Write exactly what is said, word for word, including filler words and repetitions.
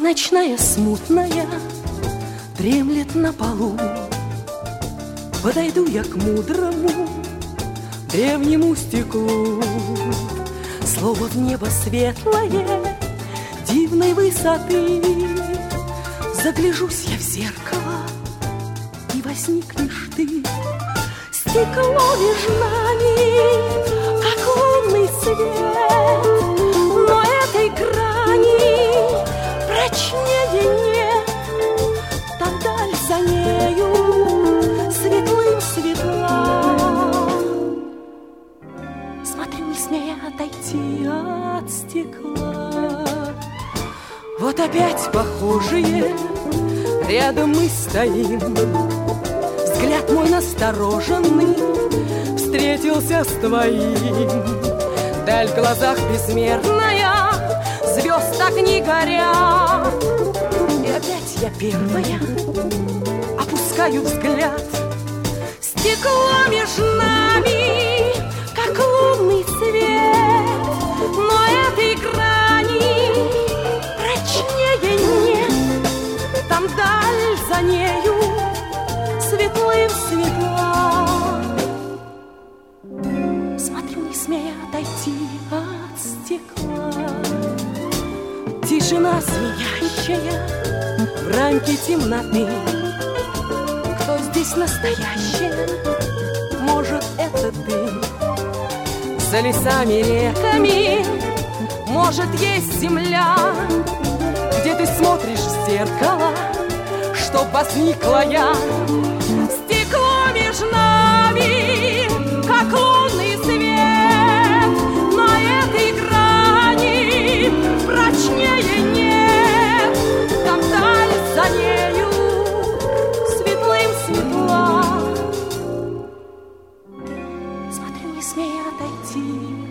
ночная смутная дремлет на полу. Подойду я к мудрому древнему стеклу. Слово в небо светлое, дивной высоты. Загляжусь я в зеркало, и возникнешь ты. Стекло между нами, как лунный свет, но этой грани прочнее нет. Там даль за нею светлым светла. Смотрю, не смея отойти от стекла. Вот опять похожие рядом мы стоим. Взгляд мой настороженный встретился с твоим. Даль в глазах безмерная, звезд так не горят. И опять я первая опускаю взгляд. Стекло между нами, как лунный свет, но этой грани прочнее нет. Там даль за нею светлым светла. Смотрю, не смея отойти от стекла. Тишина звенящая в рамке темноты. Кто здесь настоящий? Может, это ты? За лесами, реками, может, есть земля, где ты смотришь в зеркало, чтоб возникла я. Стекло между нами, как лунный свет, на этой грани прочнее нет. Там даль за нею светлым светла. Смотрю, не смея отойти